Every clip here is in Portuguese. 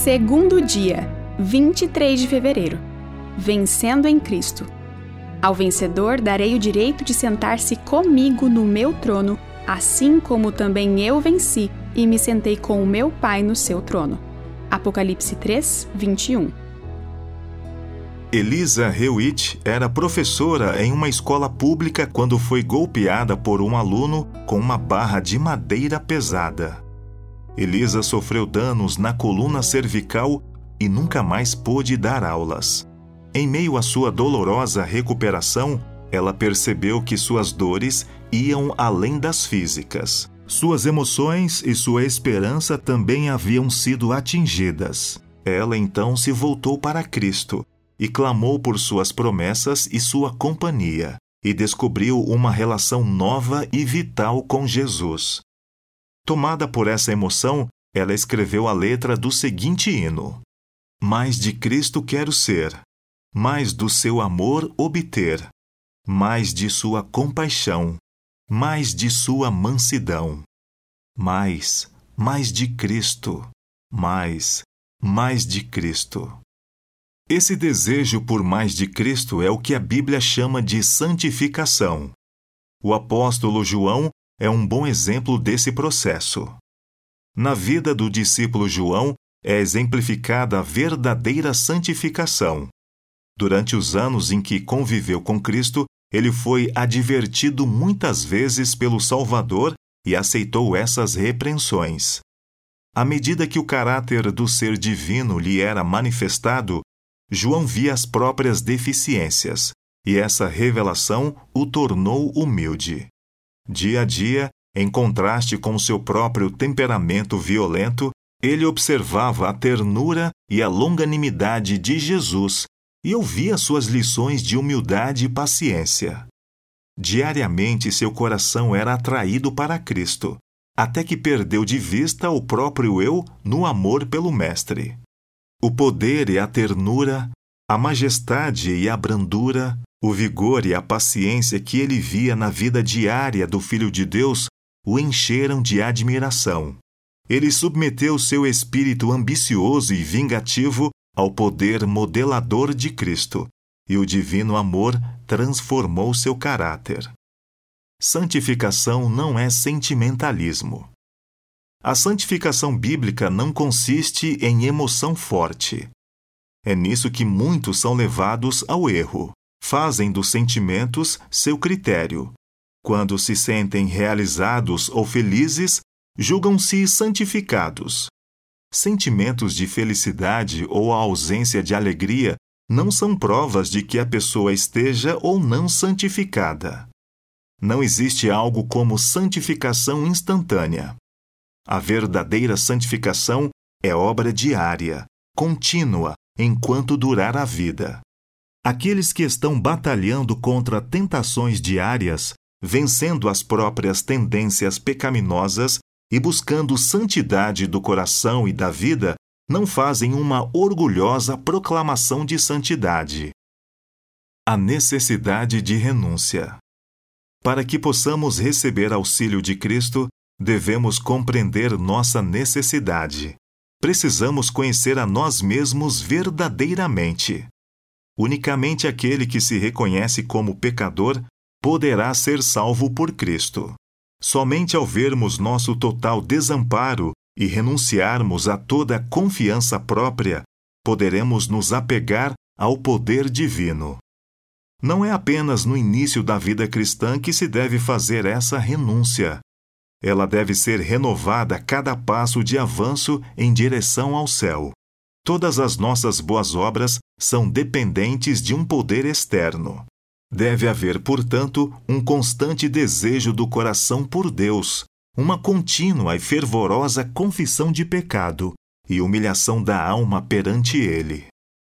Segundo dia, 23 de fevereiro. Vencendo em Cristo. Ao vencedor darei o direito de sentar-se comigo no meu trono, assim como também eu venci e me sentei com o meu Pai no seu trono. Apocalipse 3, 21. Elisa Hewitt era professora em uma escola pública quando foi golpeada por um aluno com uma barra de madeira pesada. Elisa sofreu danos na coluna cervical e nunca mais pôde dar aulas. Em meio à sua dolorosa recuperação, ela percebeu que suas dores iam além das físicas. Suas emoções e sua esperança também haviam sido atingidas. Ela então se voltou para Cristo e clamou por suas promessas e sua companhia, e descobriu uma relação nova e vital com Jesus. Tomada por essa emoção, ela escreveu a letra do seguinte hino: Mais de Cristo quero ser, mais do seu amor obter, mais de sua compaixão, mais de sua mansidão. Mais de Cristo, mais de Cristo. Esse desejo por mais de Cristo é o que a Bíblia chama de santificação. O apóstolo João é um bom exemplo desse processo. Na vida do discípulo João é exemplificada a verdadeira santificação. Durante os anos em que conviveu com Cristo, ele foi advertido muitas vezes pelo Salvador e aceitou essas repreensões. À medida que o caráter do ser divino lhe era manifestado, João via as próprias deficiências, e essa revelação o tornou humilde. Dia a dia, em contraste com seu próprio temperamento violento, ele observava a ternura e a longanimidade de Jesus e ouvia suas lições de humildade e paciência. Diariamente seu coração era atraído para Cristo, até que perdeu de vista o próprio eu no amor pelo Mestre. O poder e a ternura, a majestade e a brandura, o vigor e a paciência que ele via na vida diária do Filho de Deus o encheram de admiração. Ele submeteu seu espírito ambicioso e vingativo ao poder modelador de Cristo, e o divino amor transformou seu caráter. Santificação não é sentimentalismo. A santificação bíblica não consiste em emoção forte. É nisso que muitos são levados ao erro. Fazem dos sentimentos seu critério. Quando se sentem realizados ou felizes, julgam-se santificados. Sentimentos de felicidade ou a ausência de alegria não são provas de que a pessoa esteja ou não santificada. Não existe algo como santificação instantânea. A verdadeira santificação é obra diária, contínua, enquanto durar a vida. Aqueles que estão batalhando contra tentações diárias, vencendo as próprias tendências pecaminosas e buscando santidade do coração e da vida, não fazem uma orgulhosa proclamação de santidade. A necessidade de renúncia. Para que possamos receber auxílio de Cristo, devemos compreender nossa necessidade. Precisamos conhecer a nós mesmos verdadeiramente. Unicamente aquele que se reconhece como pecador poderá ser salvo por Cristo. Somente ao vermos nosso total desamparo e renunciarmos a toda confiança própria, poderemos nos apegar ao poder divino. Não é apenas no início da vida cristã que se deve fazer essa renúncia. Ela deve ser renovada a cada passo de avanço em direção ao céu. Todas as nossas boas obras são dependentes de um poder externo. Deve haver, portanto, um constante desejo do coração por Deus, uma contínua e fervorosa confissão de pecado e humilhação da alma perante Ele.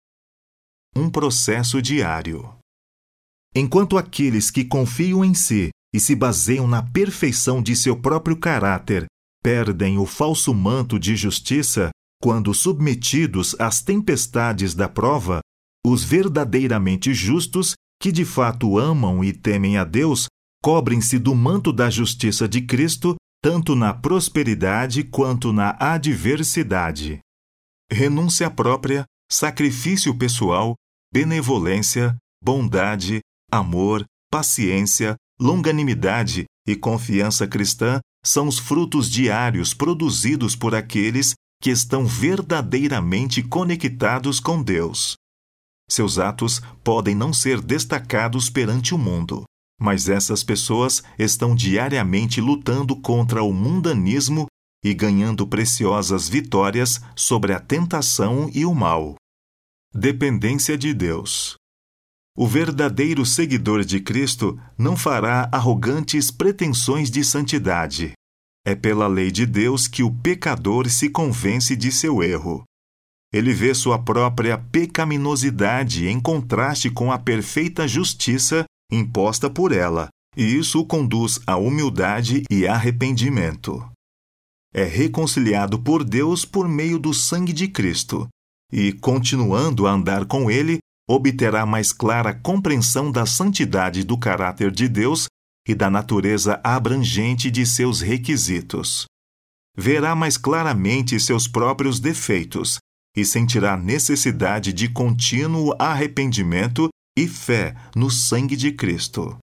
Um processo diário. Enquanto aqueles que confiam em si e se baseiam na perfeição de seu próprio caráter perdem o falso manto de justiça, quando submetidos às tempestades da prova, os verdadeiramente justos, que de fato amam e temem a Deus, cobrem-se do manto da justiça de Cristo, tanto na prosperidade quanto na adversidade. renúncia própria, sacrifício pessoal, benevolência, bondade, amor, paciência, longanimidade e confiança cristã são os frutos diários produzidos por aqueles que estão verdadeiramente conectados com Deus. Seus atos podem não ser destacados perante o mundo, mas essas pessoas estão diariamente lutando contra o mundanismo e ganhando preciosas vitórias sobre a tentação e o mal. Dependência de Deus. O verdadeiro seguidor de Cristo não fará arrogantes pretensões de santidade. É pela lei de Deus que o pecador se convence de seu erro. Ele vê sua própria pecaminosidade em contraste com a perfeita justiça imposta por ela, e isso o conduz à humildade e arrependimento. É reconciliado por Deus por meio do sangue de Cristo, e, continuando a andar com Ele, obterá mais clara compreensão da santidade do caráter de Deus e da natureza abrangente de seus requisitos. Verá mais claramente seus próprios defeitos e sentirá necessidade de contínuo arrependimento e fé no sangue de Cristo.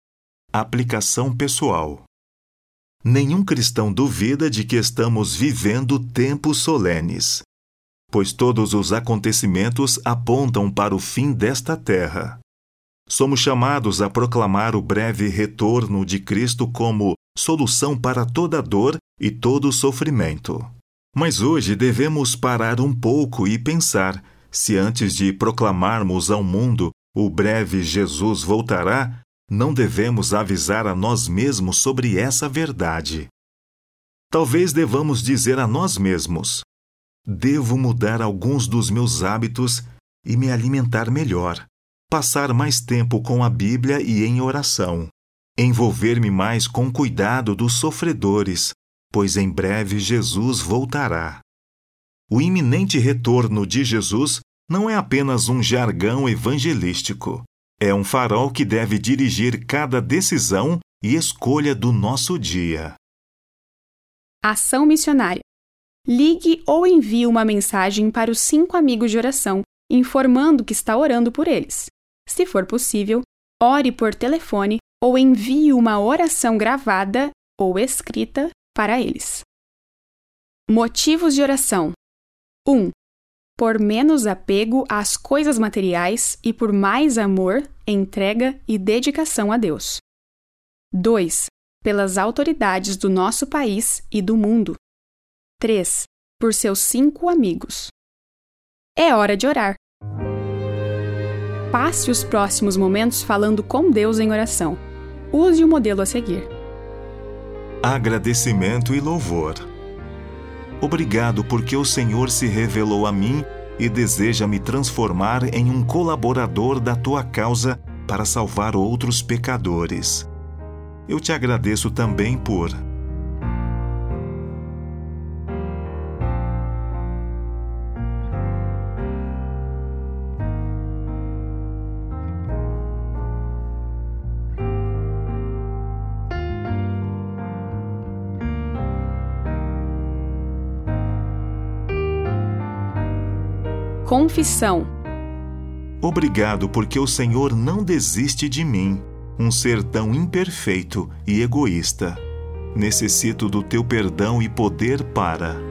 Aplicação pessoal. Nenhum cristão duvida de que estamos vivendo tempos solenes, pois todos os acontecimentos apontam para o fim desta terra. Somos chamados a proclamar o breve retorno de Cristo como solução para toda dor e todo sofrimento. Mas hoje devemos parar um pouco e pensar se antes de proclamarmos ao mundo o breve Jesus voltará, não devemos avisar a nós mesmos sobre essa verdade. Talvez devamos dizer a nós mesmos: devo mudar alguns dos meus hábitos e me alimentar melhor, passar mais tempo com a Bíblia e em oração, envolver-me mais com cuidado dos sofredores, pois em breve Jesus voltará. O iminente retorno de Jesus não é apenas um jargão evangelístico. É um farol que deve dirigir cada decisão e escolha do nosso dia. Ação missionária. Ligue ou envie uma mensagem para os 5 amigos de oração, informando que está orando por eles. Se for possível, ore por telefone ou envie uma oração gravada ou escrita para eles. Motivos de oração. 1. Por menos apego às coisas materiais e por mais amor, entrega e dedicação a Deus. 2. Pelas autoridades do nosso país e do mundo. 3. Por seus 5 amigos. É hora de orar. Passe os próximos momentos falando com Deus em oração. Use o modelo a seguir. Agradecimento e louvor. Obrigado porque o Senhor se revelou a mim e deseja me transformar em um colaborador da tua causa para salvar outros pecadores. Eu te agradeço também por... Confissão. Obrigado porque o Senhor não desiste de mim, um ser tão imperfeito e egoísta. Necessito do teu perdão e poder para...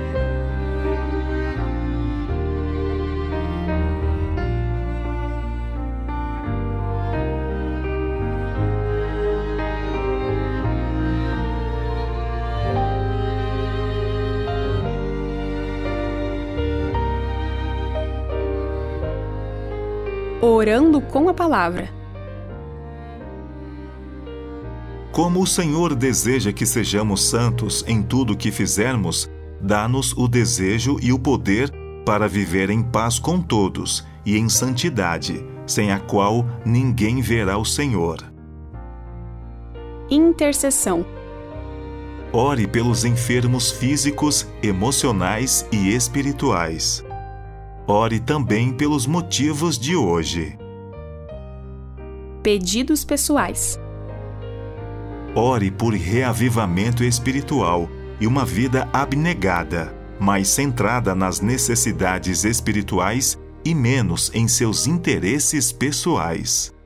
Orando com a palavra. Como o Senhor deseja que sejamos santos em tudo o que fizermos, dá-nos o desejo e o poder para viver em paz com todos e em santidade, sem a qual ninguém verá o Senhor. Intercessão. Ore pelos enfermos físicos, emocionais e espirituais. Ore também pelos motivos de hoje. Pedidos pessoais. Ore por reavivamento espiritual e uma vida abnegada, mais centrada nas necessidades espirituais e menos em seus interesses pessoais.